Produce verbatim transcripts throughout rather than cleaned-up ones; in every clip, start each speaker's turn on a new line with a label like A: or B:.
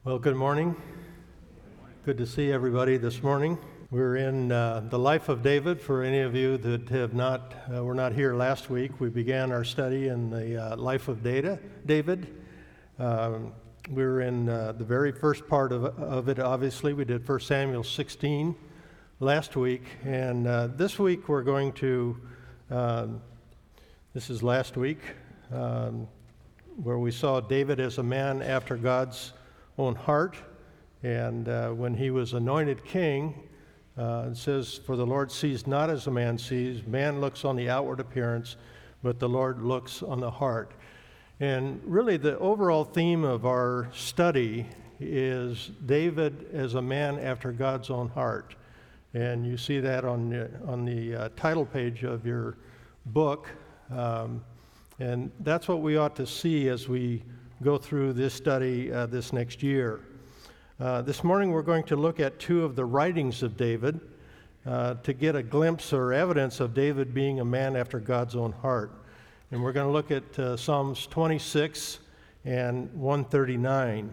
A: Well, good morning. Good to see everybody this morning. We're in uh, the life of David. For any of you that have not, uh, were not here last week, we began our study in the uh, life of Data, David. Um, we were in uh, the very first part of, of it, obviously. We did First Samuel sixteen last week, and uh, this week we're going to, uh, this is last week, um, where we saw David as a man after God's own heart. And uh, when he was anointed king, uh, it says, "For the Lord sees not as a man sees. Man looks on the outward appearance, but the Lord looks on the heart." And really the overall theme of our study is David as a man after God's own heart. And you see that on the, on the uh, title page of your book. Um, and that's what we ought to see as we go through this study uh, this next year. Uh, this morning we're going to look at two of the writings of David uh, to get a glimpse or evidence of David being a man after God's own heart. And we're going to look at uh, Psalms twenty-six and one thirty-nine.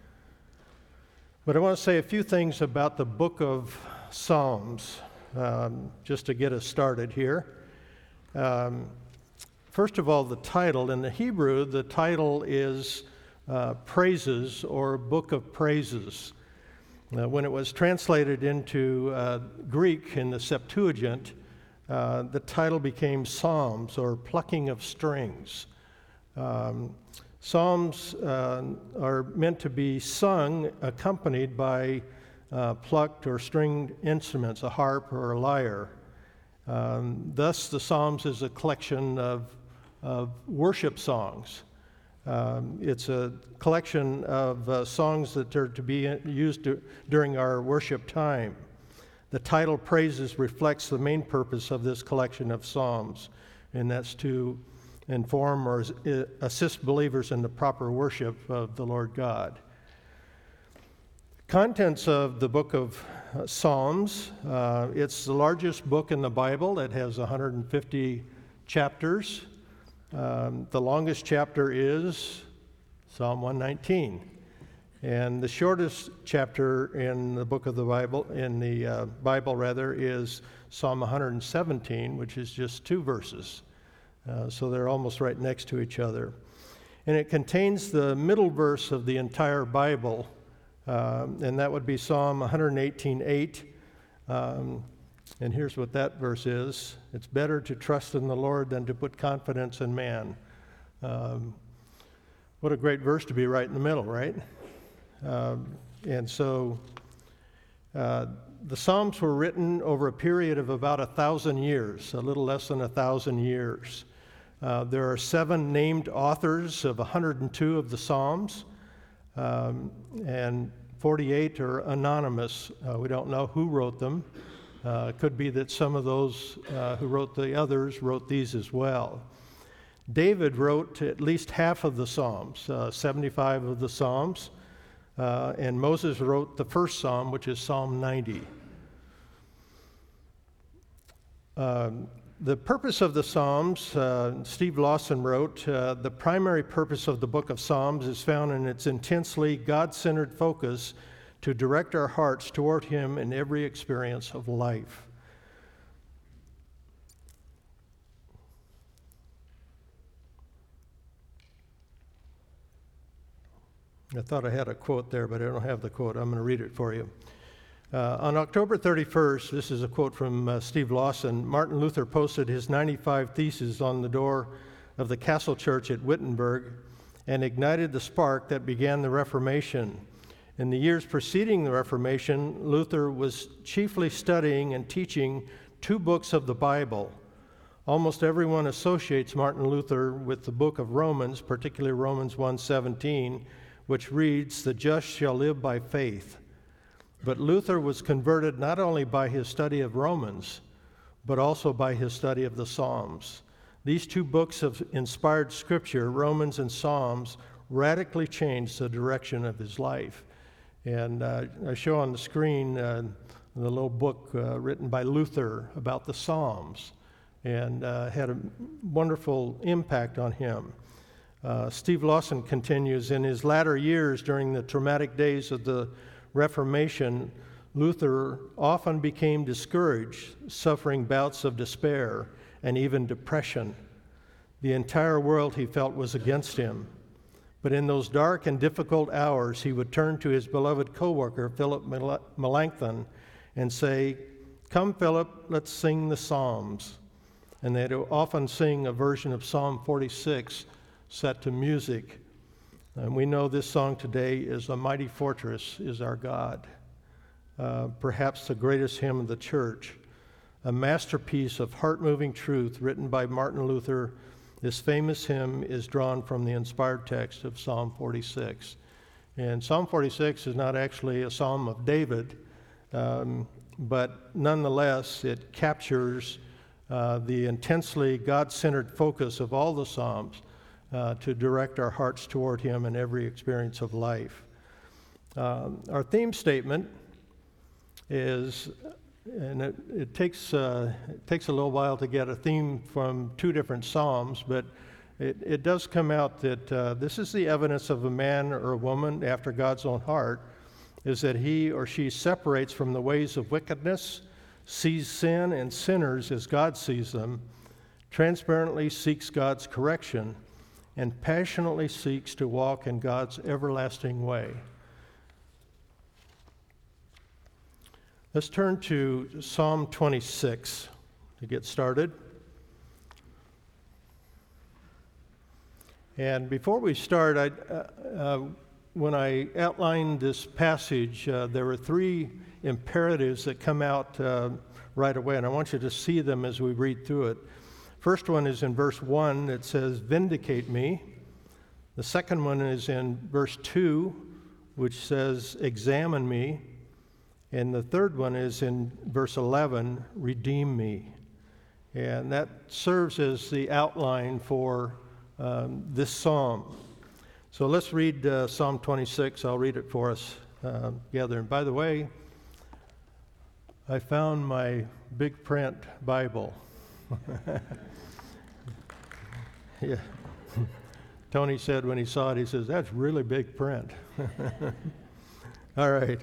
A: But I want to say a few things about the book of Psalms, um, just to get us started here. Um, First of all, the title. In the Hebrew, the title is uh, Praises, or Book of Praises. Uh, when it was translated into uh, Greek in the Septuagint, uh, the title became Psalms, or Plucking of Strings. Um, Psalms uh, are meant to be sung accompanied by uh, plucked or stringed instruments, a harp or a lyre. Um, thus, the Psalms is a collection of of worship songs. Um, it's a collection of uh, songs that are to be used to, during our worship time. The title Praises reflects the main purpose of this collection of psalms, and that's to inform or assist believers in the proper worship of the Lord God. Contents of the book of uh, Psalms, uh, it's the largest book in the Bible. It has one hundred fifty chapters. Um, the longest chapter is Psalm one nineteen, and the shortest chapter in the book of the Bible, in the uh, Bible rather, is Psalm one hundred seventeen, which is just two verses. Uh, so they're almost right next to each other. And it contains the middle verse of the entire Bible, uh, and that would be Psalm one eighteen eight. Um, And here's what that verse is. It's better to trust in the Lord than to put confidence in man. Um, what a great verse to be right in the middle, right? Um, and so uh, the Psalms were written over a period of about a thousand years, a little less than a thousand years. Uh, there are seven named authors of one hundred two of the Psalms, um, and forty-eight are anonymous. Uh, we don't know who wrote them. Uh, it could be that some of those uh, who wrote the others wrote these as well. David wrote at least half of the Psalms, uh, seventy-five of the Psalms, uh, and Moses wrote the first Psalm, which is Psalm ninety. Um, the purpose of the Psalms, uh, Steve Lawson wrote, uh, the primary purpose of the book of Psalms is found in its intensely God-centered focus to direct our hearts toward Him in every experience of life. I thought I had a quote there, but I don't have the quote. I'm going to read it for you. Uh, on October thirty-first, this is a quote from uh, Steve Lawson, Martin Luther posted his ninety-five Theses on the door of the Castle Church at Wittenberg and ignited the spark that began the Reformation. In the years preceding the Reformation, Luther was chiefly studying and teaching two books of the Bible. Almost everyone associates Martin Luther with the book of Romans, particularly Romans one seventeen, which reads, "The just shall live by faith." But Luther was converted not only by his study of Romans, but also by his study of the Psalms. These two books of inspired scripture, Romans and Psalms, radically changed the direction of his life. And uh, I show on the screen uh, the little book uh, written by Luther about the Psalms, and uh, had a wonderful impact on him. Uh, Steve Lawson continues, in his latter years during the traumatic days of the Reformation, Luther often became discouraged, suffering bouts of despair and even depression. The entire world, he felt, was against him. But in those dark and difficult hours, he would turn to his beloved co-worker, Philip Melanchthon, and say, "Come, Philip, let's sing the Psalms." And they'd often sing a version of Psalm forty-six set to music. And we know this song today is "A Mighty Fortress is Our God," uh, perhaps the greatest hymn of the church, a masterpiece of heart-moving truth written by Martin Luther. This famous hymn is drawn from the inspired text of Psalm forty-six. And Psalm forty-six is not actually a psalm of David, um, but nonetheless it captures uh, the intensely God-centered focus of all the Psalms uh, to direct our hearts toward Him in every experience of life. Um, our theme statement is, and it, it takes uh, it takes a little while to get a theme from two different Psalms, but it, it does come out that uh, this is the evidence of a man or a woman after God's own heart, is that he or she separates from the ways of wickedness, sees sin and sinners as God sees them, transparently seeks God's correction, and passionately seeks to walk in God's everlasting way. Let's turn to Psalm twenty-six to get started. And before we start, I, uh, uh, when I outlined this passage, uh, there were three imperatives that come out uh, right away, and I want you to see them as we read through it. First one is in verse one. It says, "Vindicate me." The second one is in verse two, which says, "Examine me." And the third one is in verse eleven, "Redeem me." And that serves as the outline for um, this psalm. So let's read uh, Psalm twenty-six. I'll read it for us uh, together. And by the way, I found my big print Bible. Yeah. Tony said when he saw it, he says, "That's really big print." All right.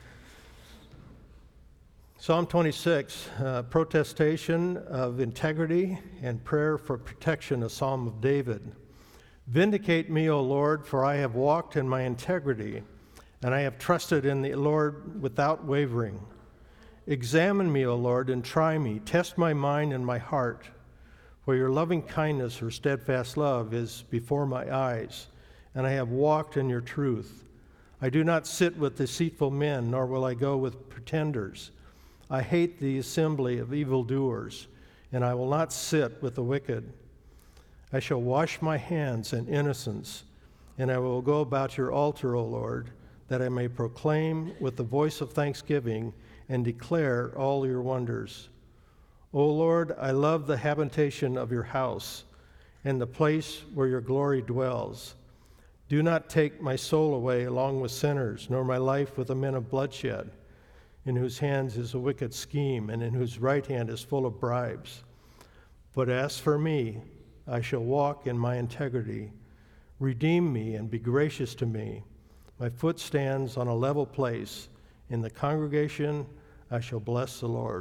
A: Psalm twenty-six, uh, protestation of integrity and prayer for protection, a psalm of David. "Vindicate me, O Lord, for I have walked in my integrity, and I have trusted in the Lord without wavering. Examine me, O Lord, and try me. Test my mind and my heart. For your loving kindness or steadfast love is before my eyes, and I have walked in your truth. I do not sit with deceitful men, nor will I go with pretenders. I hate the assembly of evildoers, and I will not sit with the wicked. I shall wash my hands in innocence, and I will go about your altar, O Lord, that I may proclaim with the voice of thanksgiving and declare all your wonders. O Lord, I love the habitation of your house and the place where your glory dwells. Do not take my soul away along with sinners, nor my life with the men of bloodshed, in whose hands is a wicked scheme, and in whose right hand is full of bribes. But as for me, I shall walk in my integrity. Redeem me and be gracious to me. My foot stands on a level place. In the congregation, I shall bless the Lord."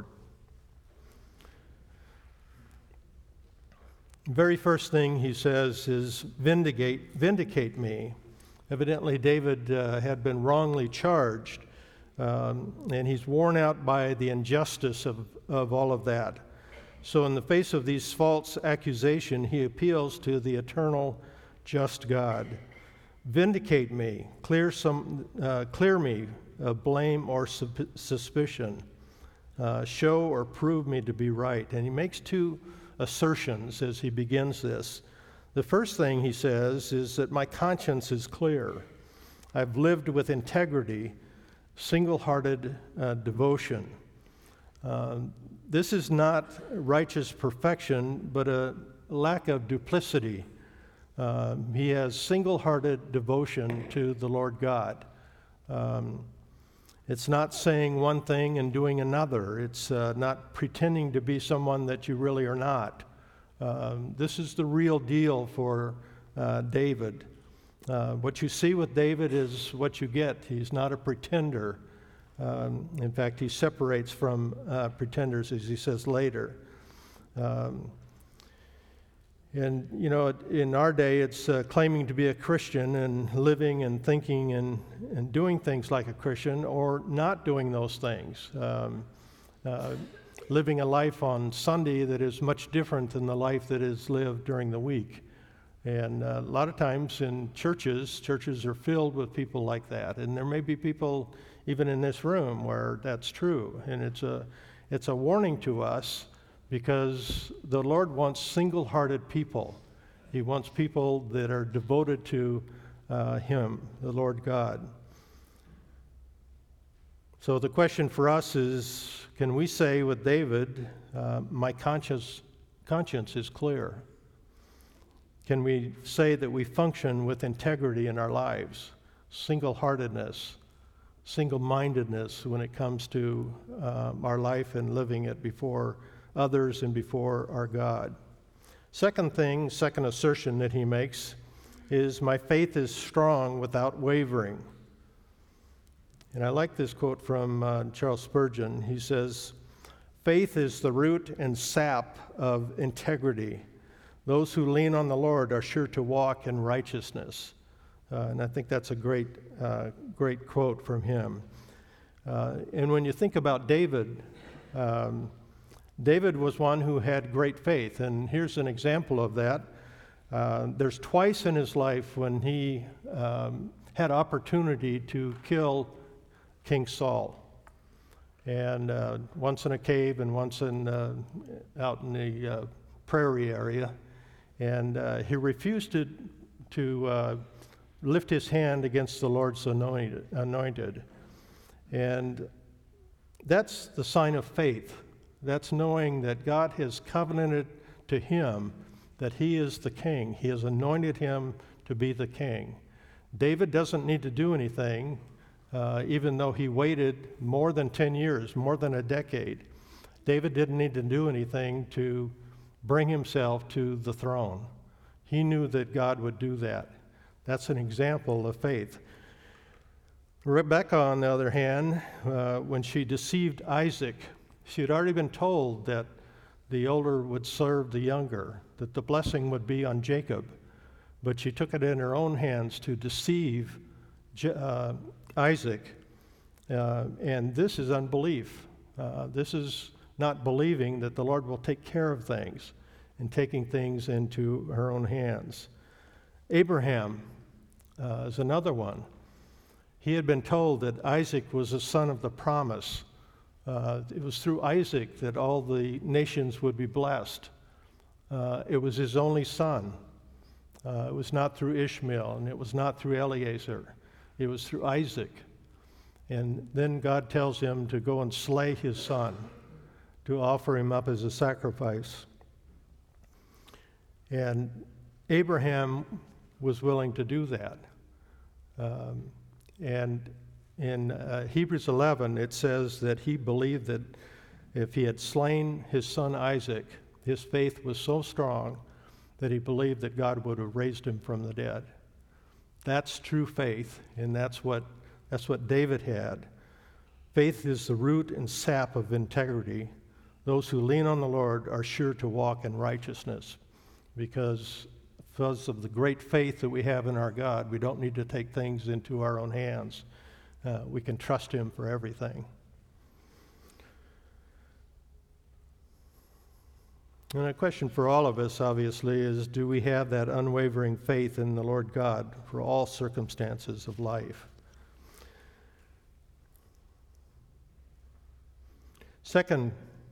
A: The very first thing he says is, vindicate, vindicate me. Evidently, David uh, had been wrongly charged, um, and he's worn out by the injustice of, of all of that. So in the face of these false accusations, he appeals to the eternal, just God. Vindicate me, clear, some, uh, clear me of blame or su- suspicion. Uh, show or prove me to be right. And he makes two assertions as he begins this. The first thing he says is that my conscience is clear. I've lived with integrity, single-hearted uh, devotion. Uh, this is not righteous perfection, but a lack of duplicity. Uh, he has single-hearted devotion to the Lord God. Um, It's not saying one thing and doing another. It's uh, not pretending to be someone that you really are not. Um, this is the real deal for uh, David. Uh, what you see with David is what you get. He's not a pretender. Um, in fact, he separates from uh, pretenders, as he says later. Um, and, you know, in our day, it's uh, claiming to be a Christian and living and thinking and, and doing things like a Christian, or not doing those things. Um, uh, living a life on Sunday that is much different than the life that is lived during the week. And uh, a lot of times in churches, churches are filled with people like that. And there may be people even in this room where that's true. And it's a, it's a warning to us, because the Lord wants single-hearted people. He wants people that are devoted to uh, Him, the Lord God. So the question for us is, can we say with David, uh, my conscience, conscience is clear? Can we say that we function with integrity in our lives, single-heartedness, single-mindedness when it comes to um, our life and living it before others and before our God? Second thing, second assertion that he makes is, my faith is strong without wavering. And I like this quote from uh, Charles Spurgeon. He says, faith is the root and sap of integrity. Those who lean on the Lord are sure to walk in righteousness. Uh, and I think that's a great, uh, great quote from him. Uh, and when you think about David, um, David was one who had great faith. And here's an example of that. Uh, there's twice in his life when he um, had opportunity to kill King Saul. And uh, once in a cave and once in uh, out in the uh, prairie area. And uh, he refused to, to uh, lift his hand against the Lord's anointed, anointed. And that's the sign of faith. That's knowing that God has covenanted to him that he is the king. He has anointed him to be the king. David doesn't need to do anything, uh, even though he waited more than ten years, more than a decade. David didn't need to do anything to bring himself to the throne. He knew that God would do that. That's an example of faith. Rebekah, on the other hand, uh, when she deceived Isaac, she had already been told that the older would serve the younger, that the blessing would be on Jacob. But she took it in her own hands to deceive uh, Isaac. Uh, and this is unbelief. Uh, this is not believing that the Lord will take care of things and taking things into her own hands. Abraham uh, is another one. He had been told that Isaac was the son of the promise. Uh, it was through Isaac that all the nations would be blessed. Uh, it was his only son. Uh, it was not through Ishmael, and it was not through Eliezer. It was through Isaac. And then God tells him to go and slay his son, to offer him up as a sacrifice. And Abraham was willing to do that. Um, and in uh, Hebrews eleven, it says that he believed that if he had slain his son Isaac, his faith was so strong that he believed that God would have raised him from the dead. That's true faith, and that's what, that's what David had. Faith is the root and sap of integrity. Those who lean on the Lord are sure to walk in righteousness, because because of the great faith that we have in our God, we don't need to take things into our own hands. Uh, we can trust him for everything. And a question for all of us, obviously, is do we have that unwavering faith in the Lord God for all circumstances of life? Second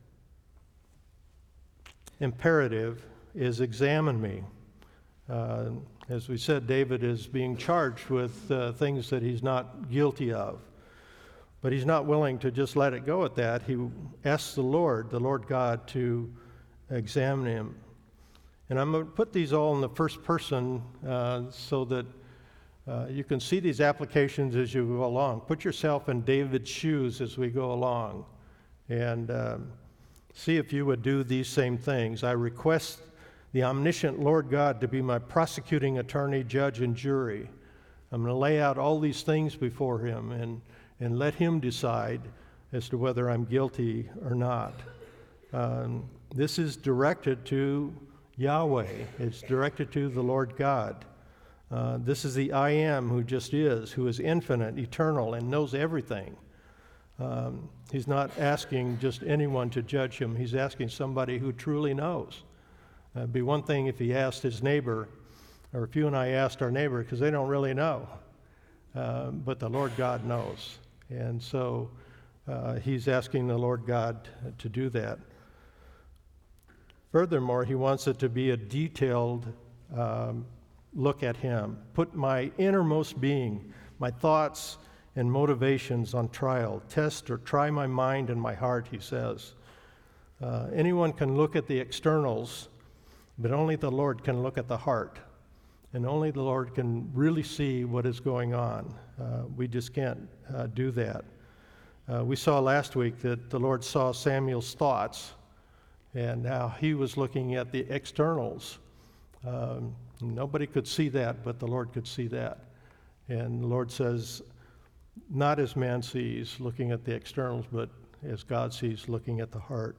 A: imperative is examine me. Uh, as we said, David is being charged with uh, things that he's not guilty of. But he's not willing to just let it go at that. He asks the Lord, the Lord God, to examine him. And I'm going to put these all in the first person uh, so that uh, you can see these applications as you go along. Put yourself in David's shoes as we go along, and um, see if you would do these same things. I request the omniscient Lord God to be my prosecuting attorney, judge, and jury. I'm going to lay out all these things before him and, and let him decide as to whether I'm guilty or not. Um, this is directed to Yahweh. It's directed to the Lord God. Uh, this is the I Am who just is, who is infinite, eternal, and knows everything. Um, he's not asking just anyone to judge him. He's asking somebody who truly knows. Uh, it'd be one thing if he asked his neighbor, or if you and I asked our neighbor, because they don't really know. Uh, but the Lord God knows. And so uh, he's asking the Lord God to do that. Furthermore, he wants it to be a detailed um, look at him. Put my innermost being, my thoughts and motivations on trial. Test or try my mind and my heart, he says. Uh, anyone can look at the externals, but only the Lord can look at the heart. And only the Lord can really see what is going on. Uh, we just can't uh, do that. Uh, we saw last week that the Lord saw Samuel's thoughts and how he was looking at the externals. Um, nobody could see that, but the Lord could see that. And the Lord says, not as man sees, looking at the externals, but as God sees, looking at the heart.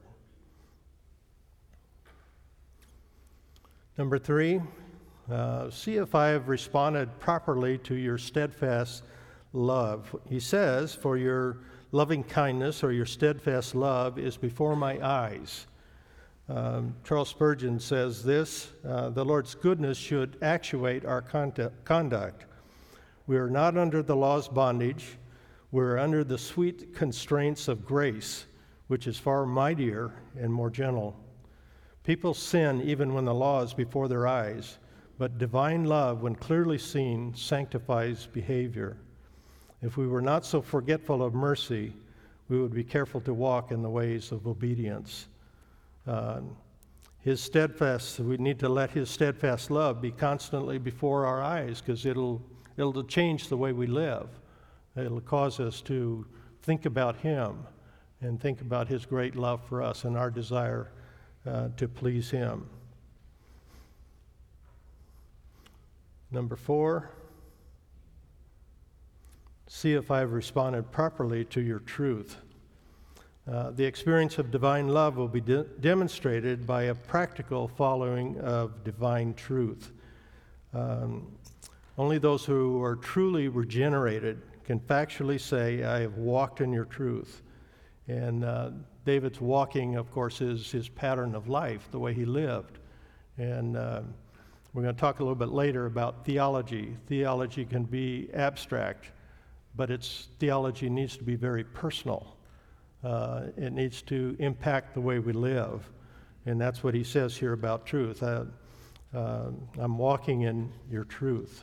A: Number three, uh, see if I have responded properly to your steadfast love. He says, for your loving kindness or your steadfast love is before my eyes. Um, Charles Spurgeon says this, uh, the Lord's goodness should actuate our conduct. We are not under the law's bondage. We are under the sweet constraints of grace, which is far mightier and more gentle. People sin even when the law is before their eyes, but divine love, when clearly seen, sanctifies behavior. If we were not so forgetful of mercy, we would be careful to walk in the ways of obedience. Uh, his steadfast, we need to let his steadfast love be constantly before our eyes, because it'll it'll change the way we live. It'll cause us to think about him and think about his great love for us and our desire uh, to please him. Number four, see if I've responded properly to your truth. Uh, the experience of divine love will be de- demonstrated by a practical following of divine truth. Um, only those who are truly regenerated can factually say, I have walked in your truth. And uh, David's walking, of course, is his pattern of life, the way he lived. And uh, we're going to talk a little bit later about theology. Theology can be abstract, but its theology needs to be very personal. Uh, it needs to impact the way we live. And that's what he says here about truth. Uh, uh, I'm walking in your truth.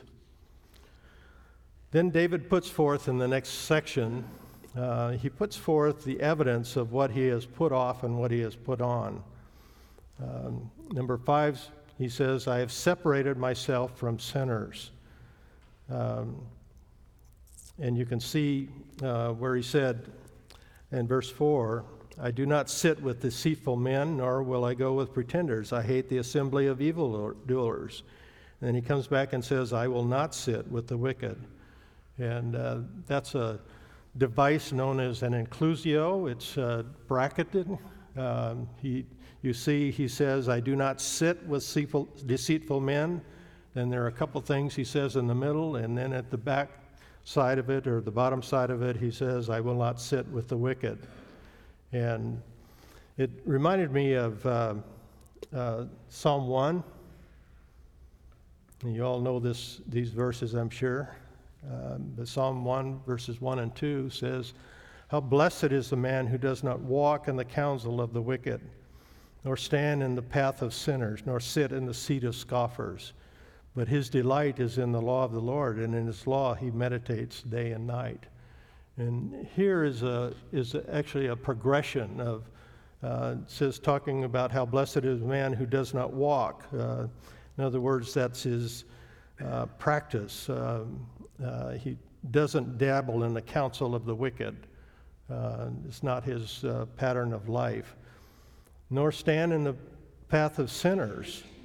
A: Then David puts forth in the next section, uh, he puts forth the evidence of what he has put off and what he has put on. Um, number five, he says, I have separated myself from sinners. Um, and you can see uh, where he said, in verse four, I do not sit with deceitful men, nor will I go with pretenders. I hate the assembly of evildoers. And then he comes back and says, I will not sit with the wicked. And uh, that's a device known as an inclusio. It's uh, bracketed. Um, he, you see, he says, I do not sit with deceitful, deceitful men. Then there are a couple things he says in the middle, and then at the back side of it, or the bottom side of it, he says, I will not sit with the wicked. And it reminded me of uh, uh, Psalm one. And you all know this; these verses, I'm sure. Um, but Psalm one, verses one and two says, how blessed is the man who does not walk in the counsel of the wicked, nor stand in the path of sinners, nor sit in the seat of scoffers. But his delight is in the law of the Lord, and in his law he meditates day and night. And here is a is a, actually a progression of, uh, it says, talking about how blessed is the man who does not walk. Uh, in other words, that's his uh, practice. Um, uh, he doesn't dabble in the counsel of the wicked. Uh, it's not his uh, pattern of life. Nor stand in the path of sinners.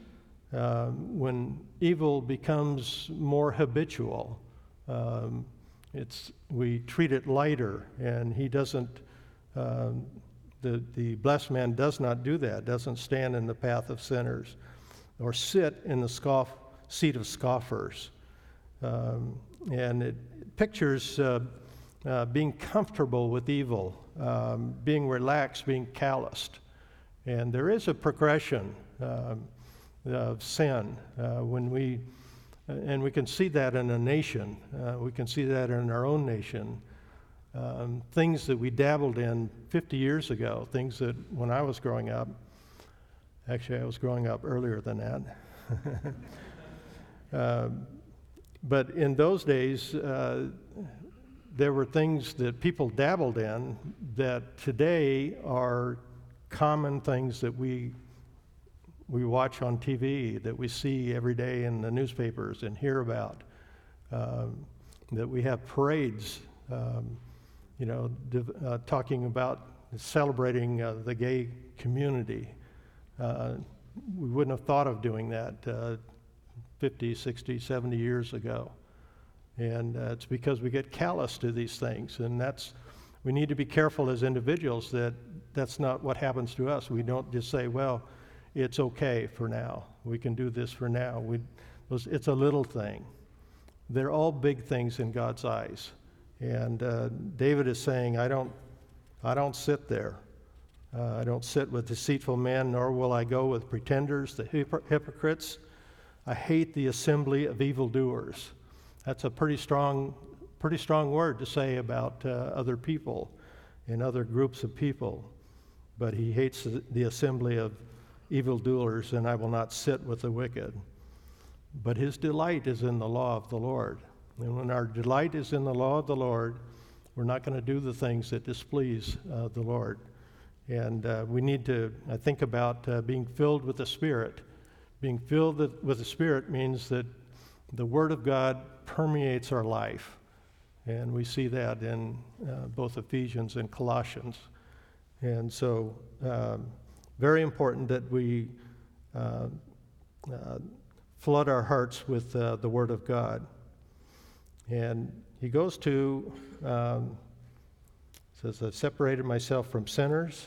A: Um, when evil becomes more habitual, um, it's we treat it lighter, and he doesn't. Um, the the blessed man does not do that. Doesn't stand in the path of sinners, or sit in the scoff seat of scoffers. Um, and it pictures uh, uh, being comfortable with evil, um, being relaxed, being calloused. And there is a progression um, of sin uh, when we, and we can see that in a nation. Uh, we can see that in our own nation. Um, things that we dabbled in fifty years ago, things that when I was growing up, actually I was growing up earlier than that. uh, but in those days, uh, there were things that people dabbled in that today are common things that we we watch on T V, that we see every day in the newspapers and hear about, um, that we have parades, um, you know, div- uh, talking about celebrating uh, the gay community. Uh, we wouldn't have thought of doing that uh, fifty, sixty, seventy years ago. And uh, it's because we get callous to these things, and that's, we need to be careful as individuals that that's not what happens to us. We don't just say, well, it's okay for now. We can do this for now. We, it's a little thing. They're all big things in God's eyes. And uh, David is saying, I don't, I don't sit there. Uh, I don't sit with deceitful men, nor will I go with pretenders, the hypocr- hypocrites. I hate the assembly of evildoers. That's a pretty strong, pretty strong word to say about uh, other people and other groups of people. But he hates the assembly of evildoers, and I will not sit with the wicked. But his delight is in the law of the Lord. And when our delight is in the law of the Lord, we're not going to do the things that displease uh, the Lord. And uh, we need to uh, think about uh, being filled with the Spirit. Being filled with the Spirit means that the Word of God permeates our life. And we see that in uh, both Ephesians and Colossians. And so, um, very important that we uh, uh, flood our hearts with uh, the Word of God. And he goes to, um, says, I've separated myself from sinners.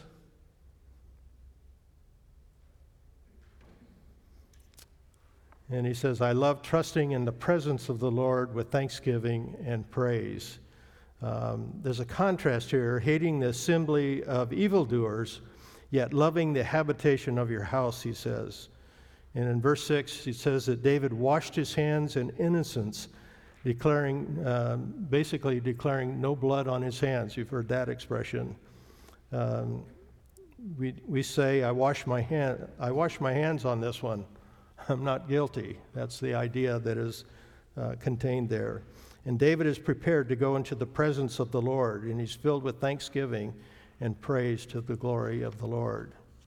A: And he says, I love trusting in the presence of the Lord with thanksgiving and praise. Um, there's a contrast here, hating the assembly of evildoers, yet loving the habitation of your house, he says. And in verse six, he says that David washed his hands in innocence, declaring, um, basically declaring no blood on his hands. You've heard that expression. Um, we we say, I wash my hand, I wash my hands on this one. I'm not guilty. That's the idea that is uh, contained there. And David is prepared to go into the presence of the Lord, and he's filled with thanksgiving and praise to the glory of the Lord.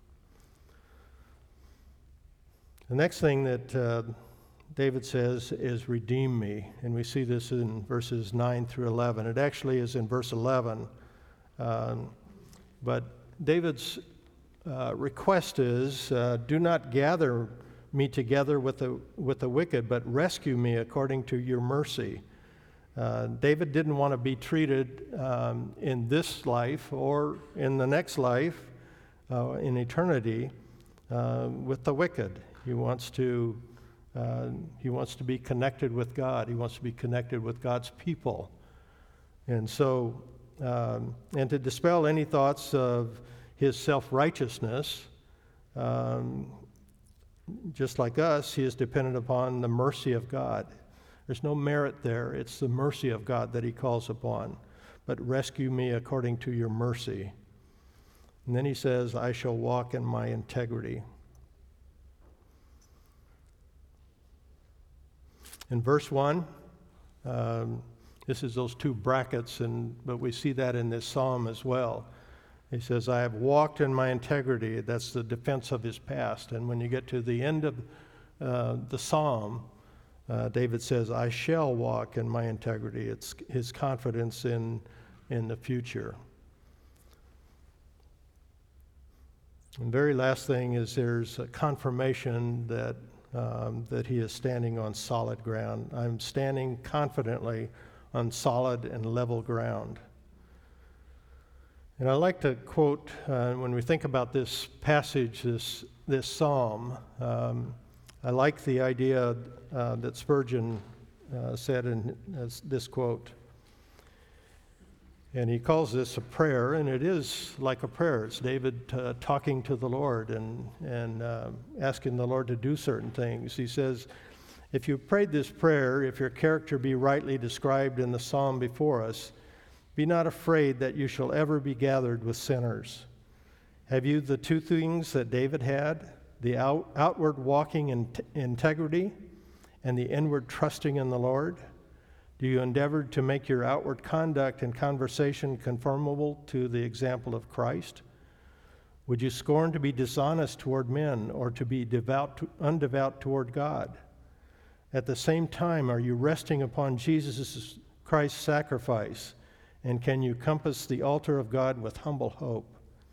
A: The next thing that uh, David says is, redeem me. And we see this in verses nine through eleven. It actually is in verse eleven. Um, but David's uh, request is, uh, do not gather me together with the, with the wicked, but rescue me according to your mercy. Uh, David didn't want to be treated um, in this life or in the next life, uh, in eternity, uh, with the wicked. He wants to uh, he wants to be connected with God. He wants to be connected with God's people. And so, um, and to dispel any thoughts of his self-righteousness, um, just like us, he is dependent upon the mercy of God. There's no merit there. It's the mercy of God that he calls upon. But rescue me according to your mercy. And then he says, I shall walk in my integrity. In verse one, um, this is those two brackets, and but we see that in this psalm as well. He says, I have walked in my integrity. That's the defense of his past. And when you get to the end of uh, the psalm, uh, David says, I shall walk in my integrity. It's his confidence in, in the future. And very last thing is there's a confirmation that um, that he is standing on solid ground. I'm standing confidently on solid and level ground. And I like to quote, uh, when we think about this passage, this, this psalm, um, I like the idea uh, that Spurgeon uh, said in uh, this quote. And he calls this a prayer, and it is like a prayer. It's David uh, talking to the Lord and, and uh, asking the Lord to do certain things. He says, if you prayed this prayer, if your character be rightly described in the psalm before us, be not afraid that you shall ever be gathered with sinners. Have you the two things that David had, the out, outward walking in t- integrity and the inward trusting in the Lord? Do you endeavor to make your outward conduct and conversation conformable to the example of Christ? Would you scorn to be dishonest toward men or to be devout, to, undevout toward God? At the same time, are you resting upon Jesus Christ's sacrifice? And can you compass the altar of God with humble hope?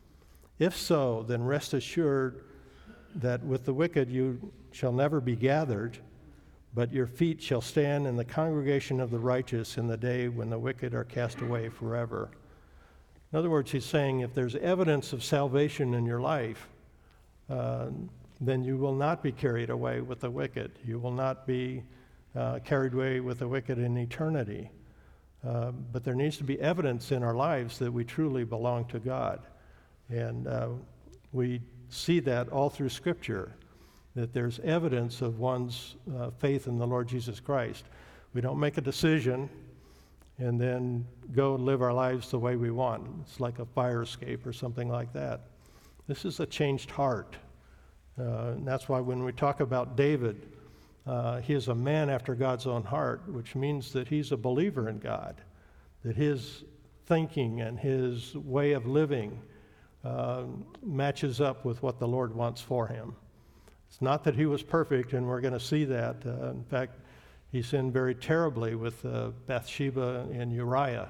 A: If so, then rest assured that with the wicked you shall never be gathered, but your feet shall stand in the congregation of the righteous in the day when the wicked are cast away forever. In other words, he's saying if there's evidence of salvation in your life, uh, then you will not be carried away with the wicked. You will not be uh, carried away with the wicked in eternity. Uh, but there needs to be evidence in our lives that we truly belong to God. And uh, we see that all through Scripture, that there's evidence of one's uh, faith in the Lord Jesus Christ. We don't make a decision and then go live our lives the way we want. It's like a fire escape or something like that. This is a changed heart. Uh, and that's why when we talk about David, uh, he is a man after God's own heart, which means that he's a believer in God, that his thinking and his way of living uh, matches up with what the Lord wants for him. It's not that he was perfect, and we're going to see that. Uh, in fact, he sinned very terribly with uh, Bathsheba and Uriah.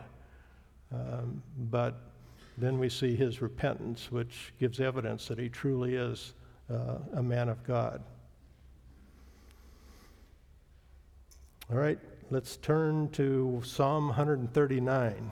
A: Um, but then we see his repentance, which gives evidence that he truly is uh, a man of God. All right, let's turn to Psalm one thirty-nine.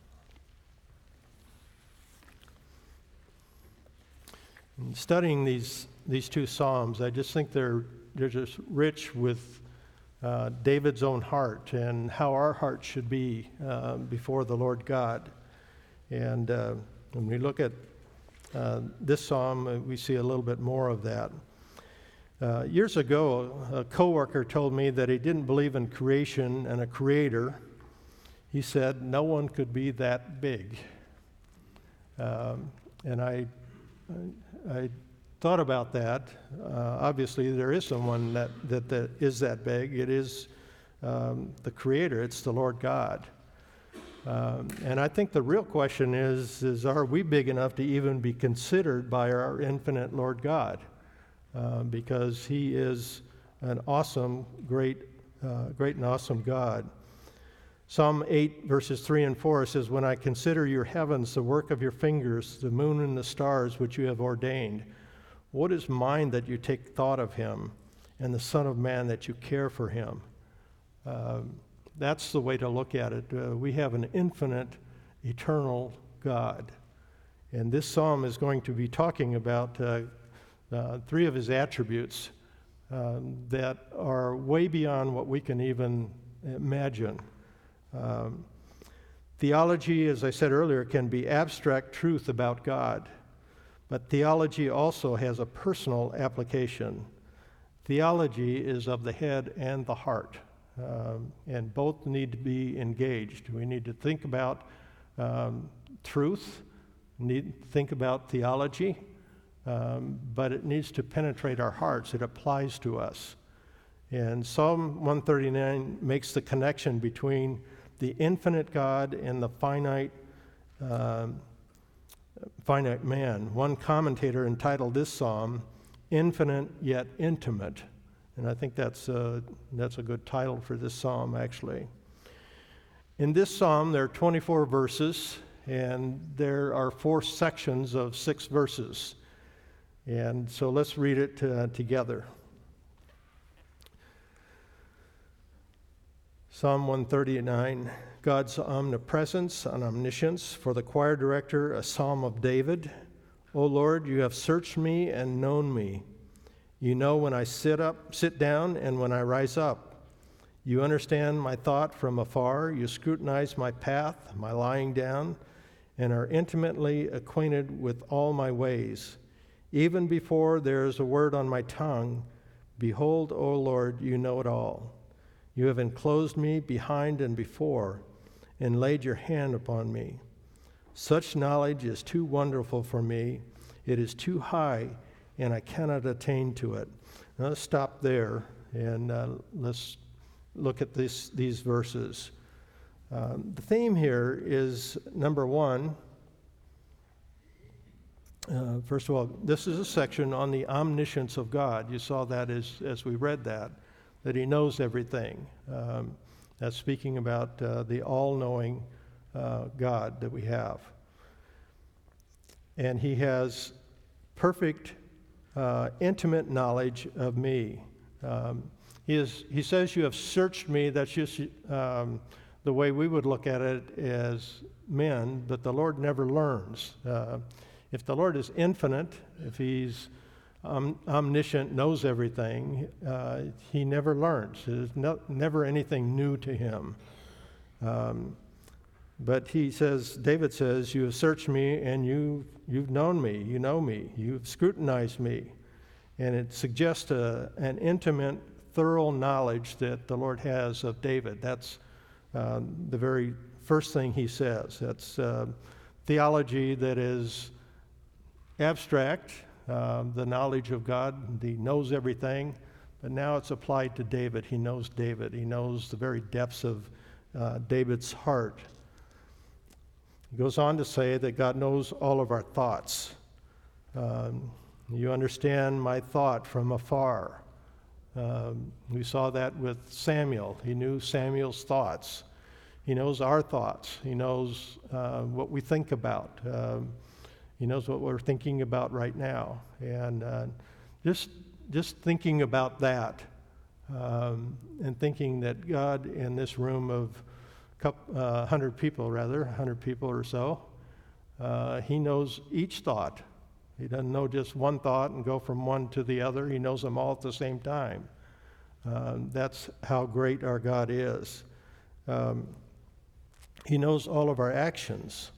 A: In studying these these two psalms, I just think they're they're just rich with uh, David's own heart and how our heart should be uh, before the Lord God. And uh, when we look at uh, this psalm, uh, we see a little bit more of that. Uh, years ago, a coworker told me that he didn't believe in creation and a creator. He said no one could be that big. Um, and I, I thought about that. Uh, obviously, there is someone that, that, that is that big. It is um, the Creator. It's the Lord God. Um, and I think the real question is, is are we big enough to even be considered by our infinite Lord God? Uh, because He is an awesome, great, uh, great and awesome God. Psalm eight, verses three and four says, "When I consider your heavens, the work of your fingers, the moon and the stars which you have ordained, what is mine that you take thought of him, and the Son of Man that you care for him?" Uh, that's the way to look at it. Uh, we have an infinite, eternal God. And this psalm is going to be talking about uh, uh, three of his attributes uh, that are way beyond what we can even imagine. Um, theology, as I said earlier, can be abstract truth about God, but theology also has a personal application. Theology is of the head and the heart, um, and both need to be engaged. We need to think about um, truth, need to think about theology, um, but it needs to penetrate our hearts. It applies to us. And Psalm one thirty-nine makes the connection between the infinite God and the finite um, finite man. One commentator entitled this psalm, "Infinite Yet Intimate." And I think that's a, that's a good title for this psalm, actually. In this psalm, there are twenty-four verses, and there are four sections of six verses. And so let's read it uh, together. Psalm one thirty-nine, God's omnipresence and omniscience. For the choir director, a psalm of David. O Lord, you have searched me and known me. You know when I sit up, sit down, and when I rise up. You understand my thought from afar. You scrutinize my path, my lying down, and are intimately acquainted with all my ways. Even before there is a word on my tongue, behold, O Lord, you know it all. You have enclosed me behind and before, and laid your hand upon me. Such knowledge is too wonderful for me. It is too high, and I cannot attain to it. Now let's stop there, and uh, let's look at this, these verses. Um, the theme here is, number one, uh, first of all, this is a section on the omniscience of God. You saw that as, as we read that. That he knows everything. Um, that's speaking about uh, the all-knowing uh, God that we have. And he has perfect, uh, intimate knowledge of me. Um, he, is, he says, you have searched me. That's just um, the way we would look at it as men, but the Lord never learns. Uh, if the Lord is infinite, if he's Um, omniscient, knows everything, uh, he never learns. There's no, never anything new to him. Um, but he says, David says, you have searched me and you, you've known me, you know me, you've scrutinized me. And it suggests a, an intimate, thorough knowledge that the Lord has of David. That's uh, the very first thing he says. That's uh, theology that is abstract, Uh, the knowledge of God. He knows everything, but now it's applied to David. He knows David. He knows the very depths of uh, David's heart. He goes on to say that God knows all of our thoughts. Um, you understand my thought from afar. Um, we saw that with Samuel. He knew Samuel's thoughts. He knows our thoughts. He knows uh, what we think about. Um, He knows what we're thinking about right now. And uh, just just thinking about that um, and thinking that God in this room of couple, uh, one hundred people, rather, one hundred people or so, uh, he knows each thought. He doesn't know just one thought and go from one to the other. He knows them all at the same time. Um, that's how great our God is. Um, he knows all of our actions.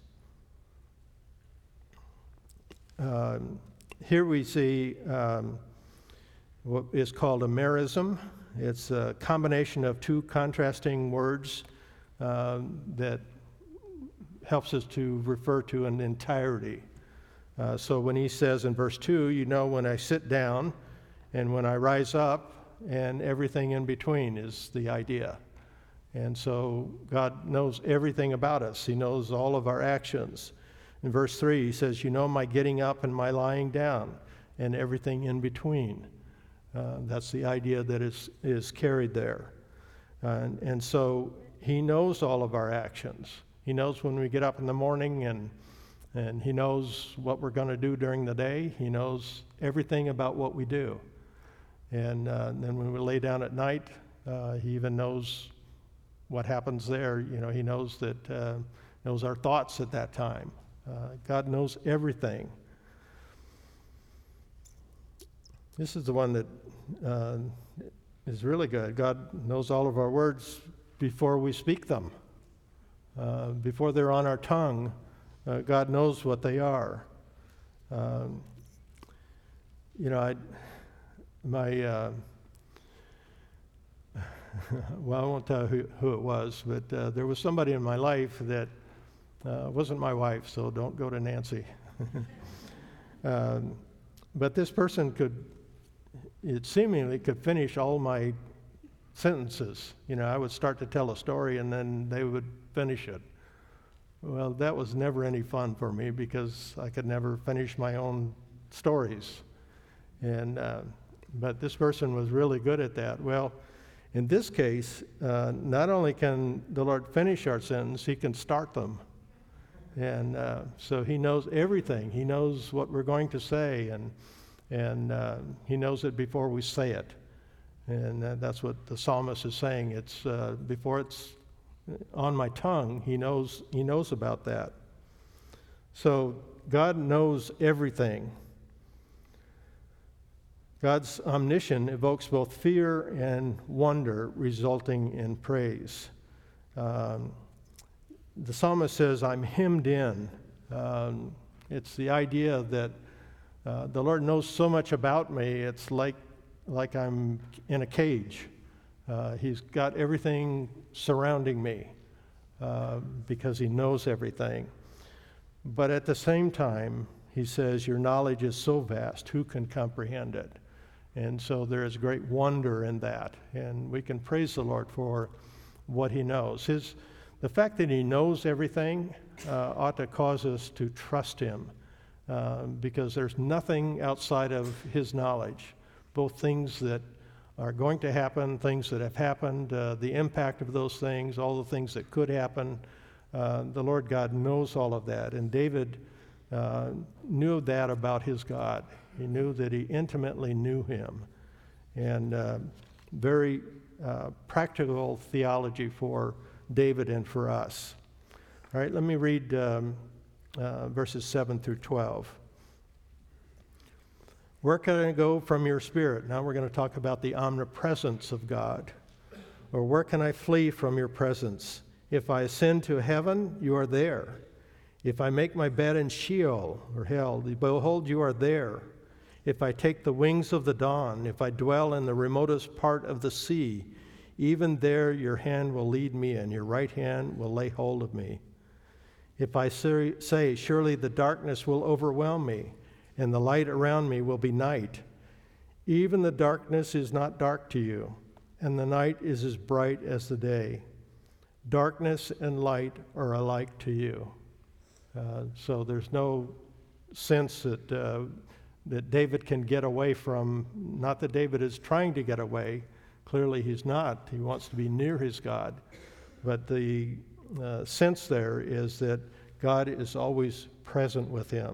A: Um, here we see um, what is called a merism. It's a combination of two contrasting words um, that helps us to refer to an entirety. Uh, so when he says in verse two, you know when I sit down and when I rise up, and everything in between is the idea. And so God knows everything about us. He knows all of our actions. In verse three, he says, you know my getting up and my lying down, and everything in between. Uh, that's the idea that is, is carried there. Uh, and, and so he knows all of our actions. He knows when we get up in the morning, and, and he knows what we're going to do during the day. He knows everything about what we do. And uh, then when we lay down at night, uh, he even knows what happens there. You know, he knows that uh, knows our thoughts at that time. Uh, God knows everything. This is the one that uh, is really good. God knows all of our words before we speak them. Uh, before they're on our tongue, uh, God knows what they are. Um, you know, I, my, uh, well, I won't tell who, who it was, but uh, there was somebody in my life that Uh, wasn't my wife, so don't go to Nancy. um, but this person could, it seemingly could finish all my sentences. You know, I would start to tell a story and then they would finish it. Well, that was never any fun for me because I could never finish my own stories. And uh, but this person was really good at that. Well, in this case, uh, not only can the Lord finish our sentence, he can start them. And uh, so he knows everything. He knows what we're going to say, and and uh, he knows it before we say it. And uh, that's what the psalmist is saying. It's uh, before it's on my tongue, he knows, he knows about that. So God knows everything. God's omniscience evokes both fear and wonder, resulting in praise. Um, the psalmist says, I'm hemmed in. Um, it's the idea that uh, the Lord knows so much about me, it's like, like I'm in a cage. Uh, he's got everything surrounding me uh, because he knows everything. But at the same time, he says, your knowledge is so vast, who can comprehend it? And so there is great wonder in that. And we can praise the Lord for what he knows. His, the fact that he knows everything uh, ought to cause us to trust him uh, because there's nothing outside of his knowledge, both things that are going to happen, things that have happened, uh, the impact of those things, all the things that could happen. Uh, the Lord God knows all of that. And David uh, knew that about his God. He knew that he intimately knew him. And uh, very uh, practical theology for David and for us. All right, let me read um, uh, verses seven through twelve. Where can I go from your spirit? Now we're going to talk about the omnipresence of God. Or where can I flee from your presence? If I ascend to heaven, you are there. If I make my bed in Sheol, or hell, behold, you are there. If I take the wings of the dawn, if I dwell in the remotest part of the sea, even there your hand will lead me, and your right hand will lay hold of me. If I say, surely the darkness will overwhelm me, and the light around me will be night, even the darkness is not dark to you, and the night is as bright as the day. Darkness and light are alike to you. Uh, so there's no sense that uh, that David can get away from, not that David is trying to get away. Clearly he's not. He wants to be near his God. But the uh, sense there is that God is always present with him.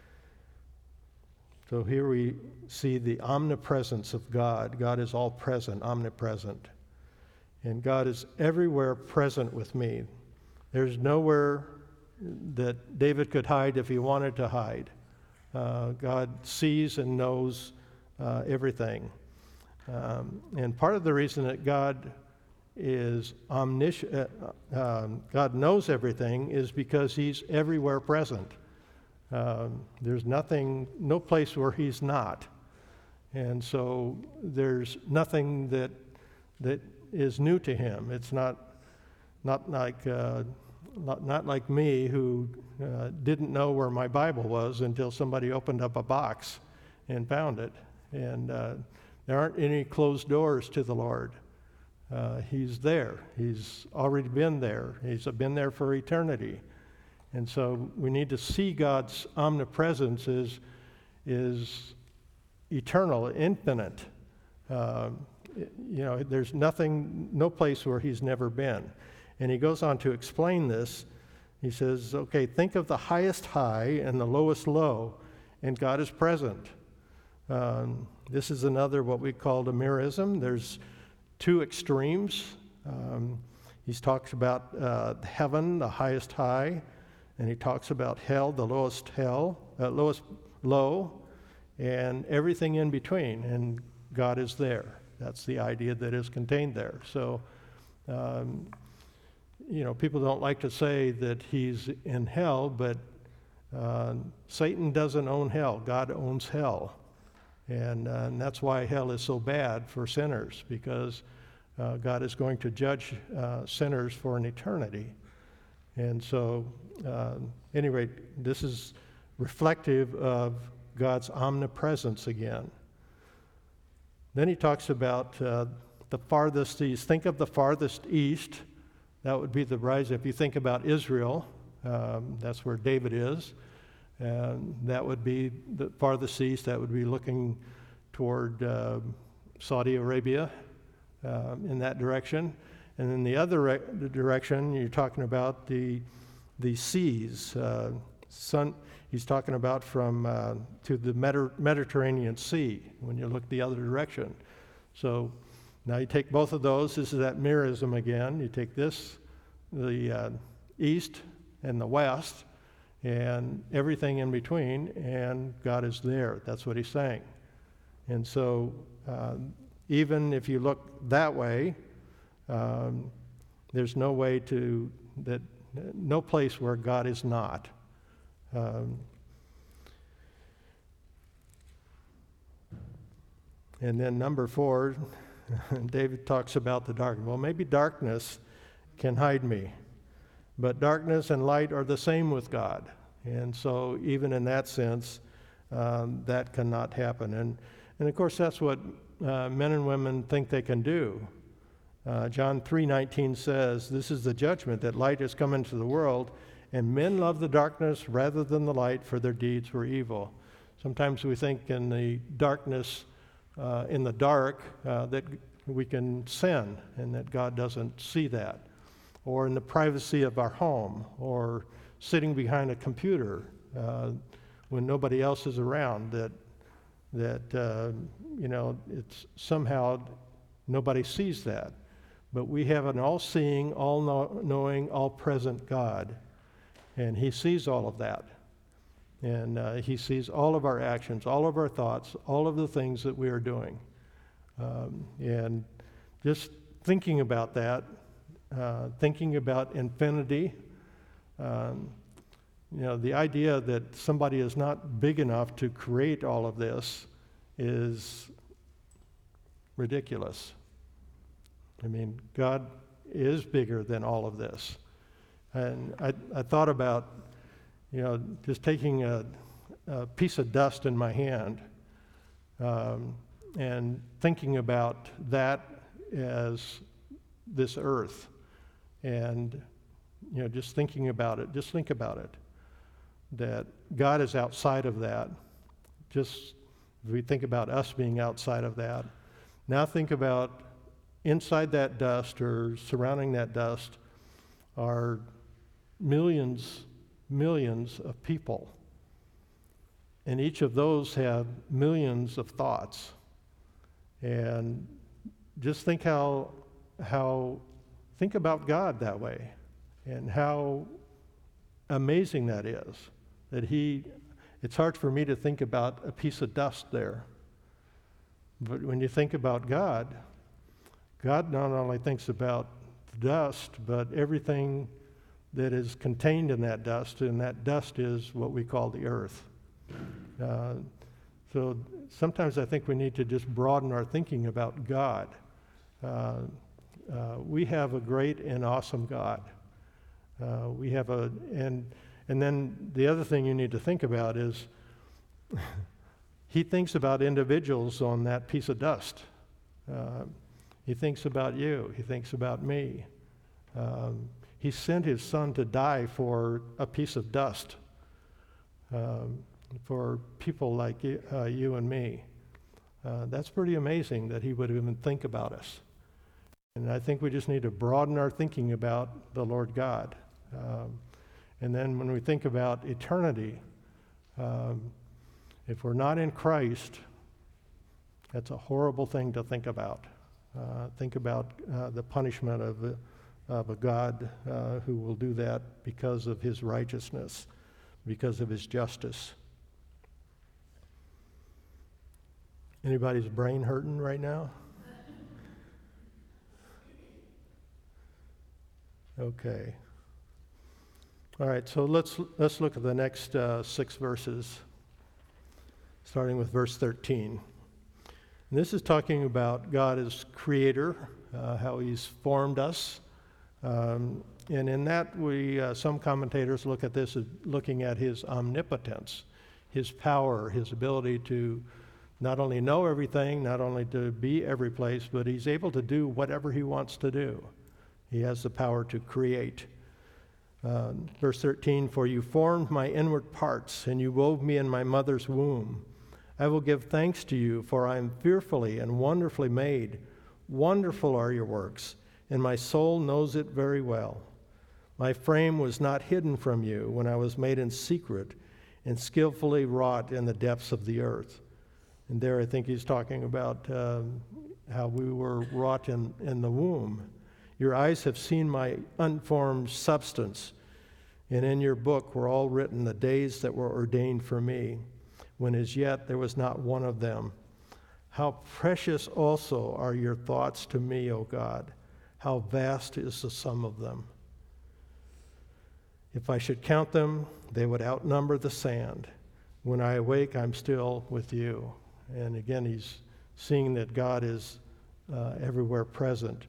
A: So here we see the omnipresence of God. God is all present, omnipresent. And God is everywhere present with me. There's nowhere that David could hide if he wanted to hide. Uh, God sees and knows uh, everything. Um, and part of the reason that God is omniscient, uh, um, God knows everything, is because he's everywhere present. Um, there's nothing, no place where he's not. And so there's nothing that that is new to him. It's not not like uh, not, not like me, who uh, didn't know where my Bible was until somebody opened up a box and found it. And uh, there aren't any closed doors to the Lord. Uh, he's there. He's already been there. He's been there for eternity. And so we need to see God's omnipresence is, is eternal, infinite. Uh, you know, there's nothing, no place where he's never been. And he goes on to explain this. He says, okay, think of the highest high and the lowest low, and God is present. Um, this is another what we call a merism. There's two extremes. Um, he talks about uh, heaven, the highest high, and he talks about hell, the lowest hell, uh, lowest low, and everything in between, and God is there. That's the idea that is contained there. So, um, you know, people don't like to say that he's in hell, but uh, Satan doesn't own hell. God owns hell. And, uh, and that's why hell is so bad for sinners, because uh, God is going to judge uh, sinners for an eternity. And so, uh, anyway, this is reflective of God's omnipresence again. Then he talks about uh, the farthest east. Think of the farthest east. That would be the rise. If you think about Israel, um, that's where David is. And that would be the farthest east. That would be looking toward uh, Saudi Arabia uh, in that direction. And in the other re- the direction, you're talking about the the seas. Uh, sun, he's talking about from uh, to the Medi- Mediterranean Sea when you look the other direction. So Now you take both of those. This is that merism again. You take this, the uh, east and the west, and everything in between, and God is there. That's what he's saying. And so uh, even if you look that way, um, there's no way to, that, no place where God is not. Um, and then number four, David talks about the darkness. Well, maybe darkness can hide me, but darkness and light are the same with God. And so even in that sense, um, that cannot happen. And, and of course, that's what uh, men and women think they can do. Uh, John three nineteen says, "This is the judgment, that light has come into the world, and men love the darkness rather than the light, for their deeds were evil." Sometimes we think in the darkness, uh, in the dark, uh, that we can sin, and that God doesn't see that. Or in the privacy of our home, or sitting behind a computer uh, when nobody else is around, that, that uh, you know, it's somehow nobody sees that. But we have an all-seeing, all-knowing, all-present God, and he sees all of that. And uh, he sees all of our actions, all of our thoughts, all of the things that we are doing. Um, and just thinking about that, uh, thinking about infinity, um, you know, the idea that somebody is not big enough to create all of this is ridiculous. I mean, God is bigger than all of this. And I, I thought about, you know, just taking a, a piece of dust in my hand um, and thinking about that as this earth. And, you know, just thinking about it, just think about it, that God is outside of that. Just, if we think about us being outside of that, now think about inside that dust or surrounding that dust are millions, millions of people. And each of those have millions of thoughts. And just think how, how, think about God that way, and how amazing that is. That he, it's hard for me to think about a piece of dust there. But when you think about God, God not only thinks about the dust, but everything that is contained in that dust, and that dust is what we call the earth. Uh, so sometimes I think we need to just broaden our thinking about God. Uh, uh, we have a great and awesome God. Uh, we have a, and and then the other thing you need to think about is he thinks about individuals on that piece of dust. Uh, He thinks about you. He thinks about me. Um, he sent his son to die for a piece of dust, um, for people like you, uh, you and me. Uh, that's pretty amazing that he would even think about us. And I think we just need to broaden our thinking about the Lord God. Um, and then when we think about eternity, um, if we're not in Christ, that's a horrible thing to think about. Uh, think about uh, the punishment of, a, of a God uh, who will do that because of his righteousness, because of his justice. Anybody's brain hurting right now? Okay. All right, so let's let's look at the next uh, six verses, starting with verse thirteen. And this is talking about God as creator, uh, how he's formed us. Um, and in that, we uh, some commentators look at this as looking at his omnipotence, his power, his ability to not only know everything, not only to be every place, but he's able to do whatever he wants to do. He has the power to create. Uh, verse thirteen, "For you formed my inward parts, and you wove me in my mother's womb. I will give thanks to you, for I am fearfully and wonderfully made. Wonderful are your works, and my soul knows it very well. My frame was not hidden from you when I was made in secret and skillfully wrought in the depths of the earth." And there I think he's talking about um, how we were wrought in, in the womb. Your eyes have seen my unformed substance, and in your book were all written the days that were ordained for me, when as yet there was not one of them. How precious also are your thoughts to me, O God. How vast is the sum of them. If I should count them, they would outnumber the sand. When I awake, I'm still with you. And again, he's seeing that God is uh, everywhere present.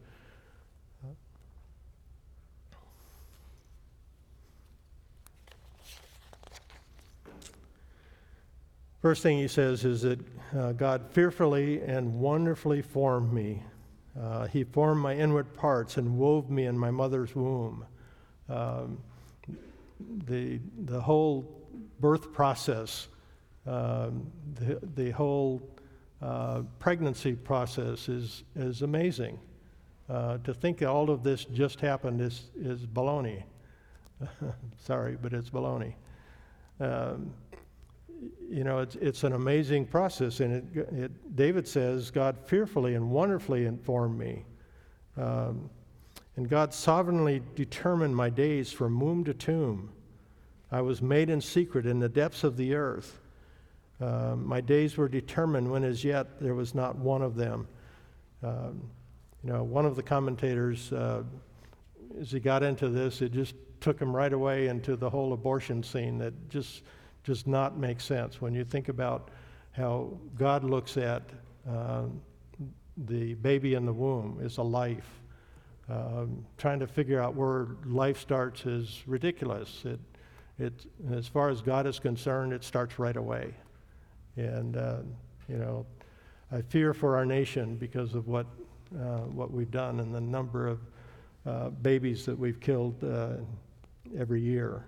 A: First thing he says is that uh, God fearfully and wonderfully formed me. Uh, he formed my inward parts and wove me in my mother's womb. Um, the the whole birth process, um, the the whole uh, pregnancy process is is amazing. Uh, to think all of this just happened is is baloney. Sorry, but it's baloney. Um, You know, it's it's an amazing process, and it, it David says, God fearfully and wonderfully informed me. Um, and God sovereignly determined my days from womb to tomb. I was made in secret in the depths of the earth. Uh, my days were determined when as yet there was not one of them. Um, you know, one of the commentators, uh, as he got into this, it just took him right away into the whole abortion scene that just does not make sense when you think about how God looks at uh, the baby in the womb as a life. Um, trying to figure out where life starts is ridiculous. It, it, as far as God is concerned, it starts right away. And uh, you know, I fear for our nation because of what uh, what we've done and the number of uh, babies that we've killed uh, every year.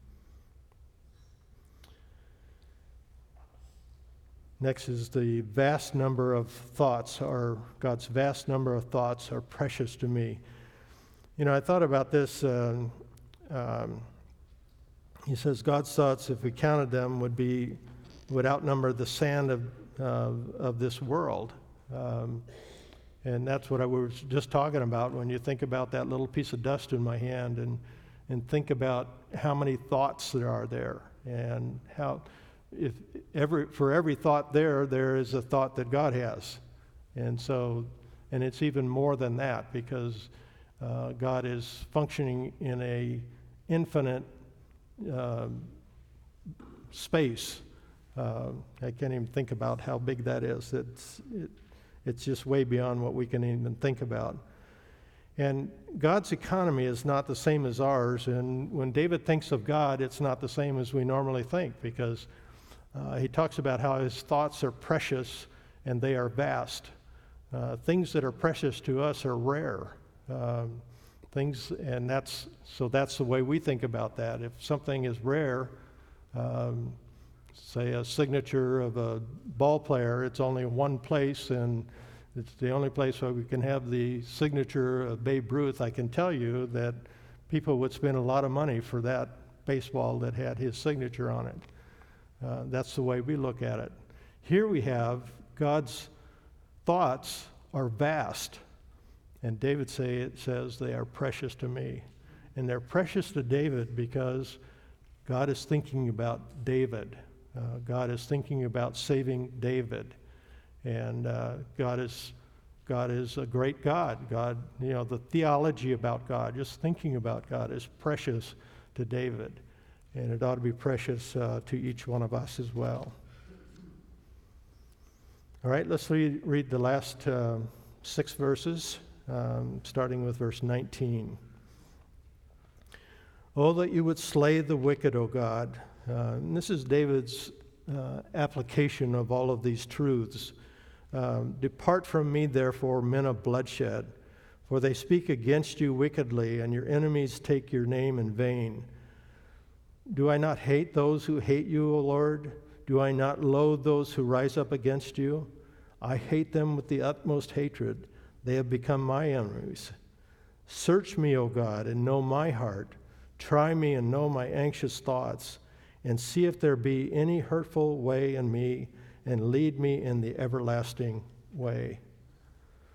A: Next is the vast number of thoughts, or God's vast number of thoughts are precious to me. You know, I thought about this. Uh, um, he says God's thoughts, if we counted them, would be would outnumber the sand of uh, of this world, um, and that's what I was just talking about. When you think about that little piece of dust in my hand, and and think about how many thoughts there are there, and how. If every for every thought there, there is a thought that God has, and so, and it's even more than that because uh, God is functioning in a infinite uh, space. Uh, I can't even think about how big that is. It's it, it's just way beyond what we can even think about. And God's economy is not the same as ours. And when David thinks of God, it's not the same as we normally think because. Uh, he talks about how his thoughts are precious and they are vast. Uh, things that are precious to us are rare. Um, things, and that's so that's the way we think about that. If something is rare, um, say a signature of a ball player, it's only one place, and it's the only place where we can have the signature of Babe Ruth. I can tell you that people would spend a lot of money for that baseball that had his signature on it. Uh, that's the way we look at it. Here we have God's thoughts are vast. And David say, it says they are precious to me. And they're precious to David because God is thinking about David. Uh, God is thinking about saving David. And uh, God is God is a great God. God, you know, the theology about God, just thinking about God is precious to David. And it ought to be precious uh, to each one of us as well. All right, let's read, read the last uh, six verses, um, starting with verse nineteen. Oh, that you would slay the wicked, O God. Uh, and this is David's uh, application of all of these truths. Um, Depart from me, therefore, men of bloodshed, for they speak against you wickedly, and your enemies take your name in vain. Do I not hate those who hate you, O Lord? Do I not loathe those who rise up against you? I hate them with the utmost hatred. They have become my enemies. Search me, O God, and know my heart. Try me and know my anxious thoughts, and see if there be any hurtful way in me, and lead me in the everlasting way.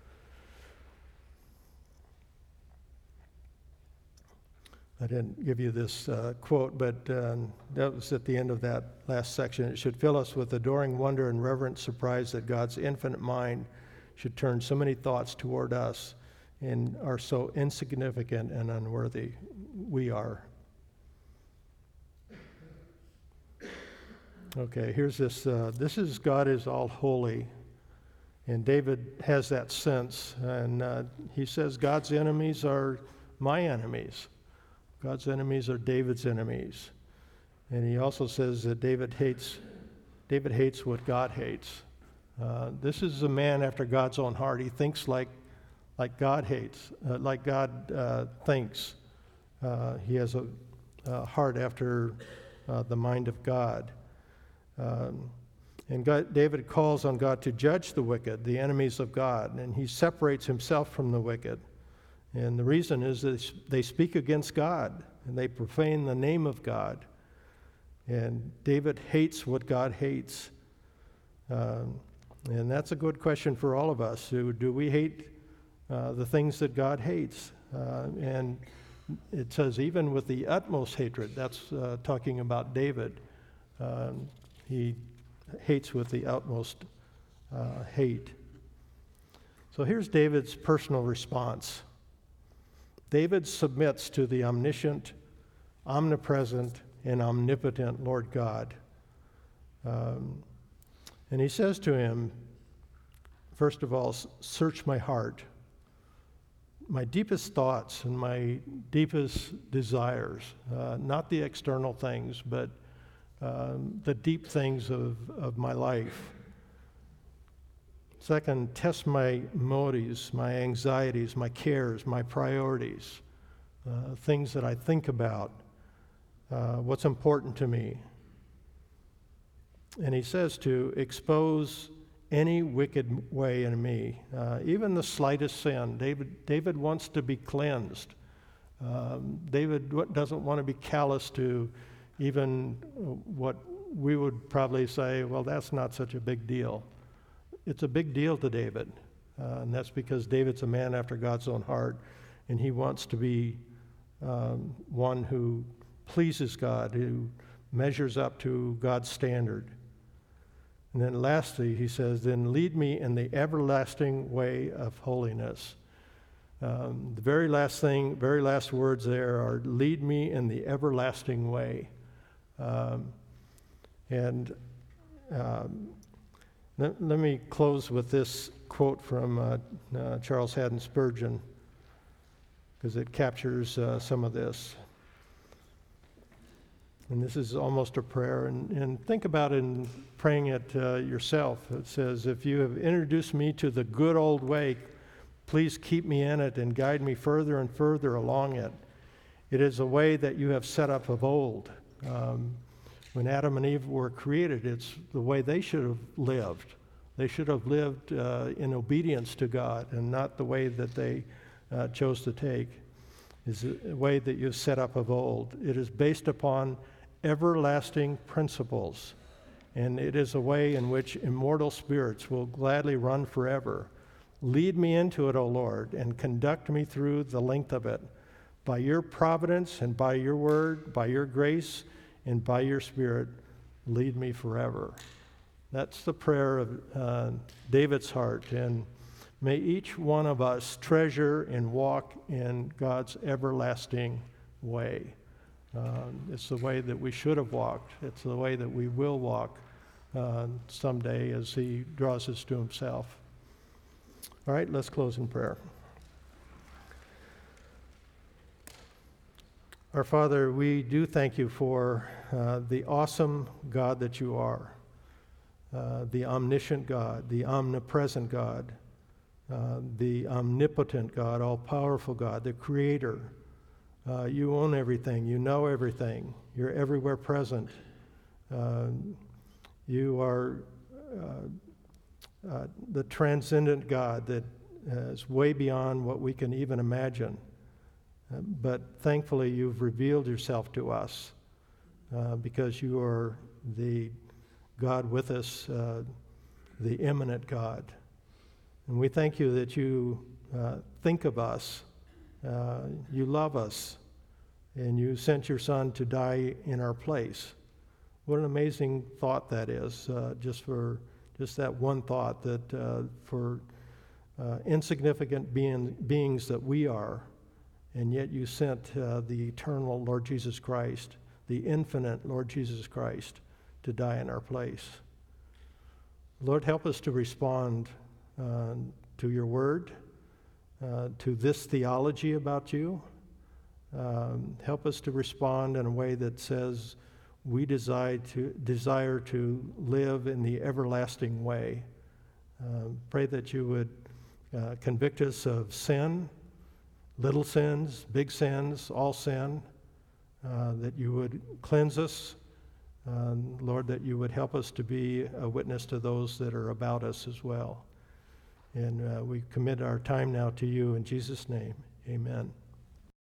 A: I didn't give you this uh, quote, but um, that was at the end of that last section. It should fill us with adoring wonder and reverent surprise that God's infinite mind should turn so many thoughts toward us and are so insignificant and unworthy. We are. Okay, here's this. Uh, this is God is all holy. And David has that sense. And uh, he says God's enemies are my enemies. God's enemies are David's enemies. And he also says that David hates, David hates what God hates. Uh, this is a man after God's own heart. He thinks like, like God hates, uh, like God uh, thinks. Uh, he has a, a heart after uh, the mind of God. Um, and God, David calls on God to judge the wicked, the enemies of God, and he separates himself from the wicked. And the reason is that they speak against God, and they profane the name of God. And David hates what God hates. Um, and that's a good question for all of us. Do, do we hate uh, the things that God hates? Uh, and it says even with the utmost hatred. That's uh, talking about David. Um, he hates with the utmost uh, hate. So here's David's personal response. David submits to the omniscient, omnipresent, and omnipotent Lord God. Um, and he says to him, first of all, search my heart, my deepest thoughts and my deepest desires, uh, not the external things, but um, the deep things of, of my life. Second, test my motives, my anxieties, my cares, my priorities, uh, things that I think about, uh, what's important to me. And he says to expose any wicked way in me, uh, even the slightest sin. David, David wants to be cleansed. Um, David doesn't want to be callous to even what we would probably say, well, that's not such a big deal. It's a big deal to David, uh, and that's because David's a man after God's own heart, and he wants to be um, one who pleases God, who measures up to God's standard. And then lastly, he says, then lead me in the everlasting way of holiness. Um, the very last thing, very last words there are, lead me in the everlasting way. Um, and um, Let, let me close with this quote from uh, uh, Charles Haddon Spurgeon, because it captures uh, some of this. And this is almost a prayer. And, and think about it in praying it uh, yourself. It says, if you have introduced me to the good old way, please keep me in it and guide me further and further along it. It is a way that you have set up of old. Um, When Adam and Eve were created, it's the way they should have lived. They should have lived uh, in obedience to God and not the way that they uh, chose to take. It's a way that you've set up of old. It is based upon everlasting principles, and it is a way in which immortal spirits will gladly run forever. Lead me into it, O Lord, and conduct me through the length of it. By your providence and by your word, by your grace, and by your Spirit, lead me forever. That's the prayer of uh, David's heart. And may each one of us treasure and walk in God's everlasting way. Um, it's the way that we should have walked. It's the way that we will walk uh, someday as he draws us to himself. All right, let's close in prayer. Our Father, we do thank you for uh, the awesome God that you are, uh, the omniscient God, the omnipresent God, uh, the omnipotent God, all-powerful God, the Creator. Uh, you own everything. You know everything. You're everywhere present. Uh, you are uh, uh, the transcendent God that is way beyond what we can even imagine. Uh, but thankfully, you've revealed yourself to us uh, because you are the God with us, uh, the immanent God. And we thank you that you uh, think of us, uh, you love us, and you sent your Son to die in our place. What an amazing thought that is, uh, just for just that one thought, that uh, for uh, insignificant being, beings that we are, and yet you sent uh, the eternal Lord Jesus Christ, the infinite Lord Jesus Christ, to die in our place. Lord, help us to respond uh, to your word, uh, to this theology about you. Um, help us to respond in a way that says we desire to, desire to live in the everlasting way. Uh, pray that you would uh, convict us of sin, little sins, big sins, all sin, uh, that you would cleanse us. Uh, Lord, that you would help us to be a witness to those that are about us as well. And uh, we commit our time now to you in Jesus' name. Amen.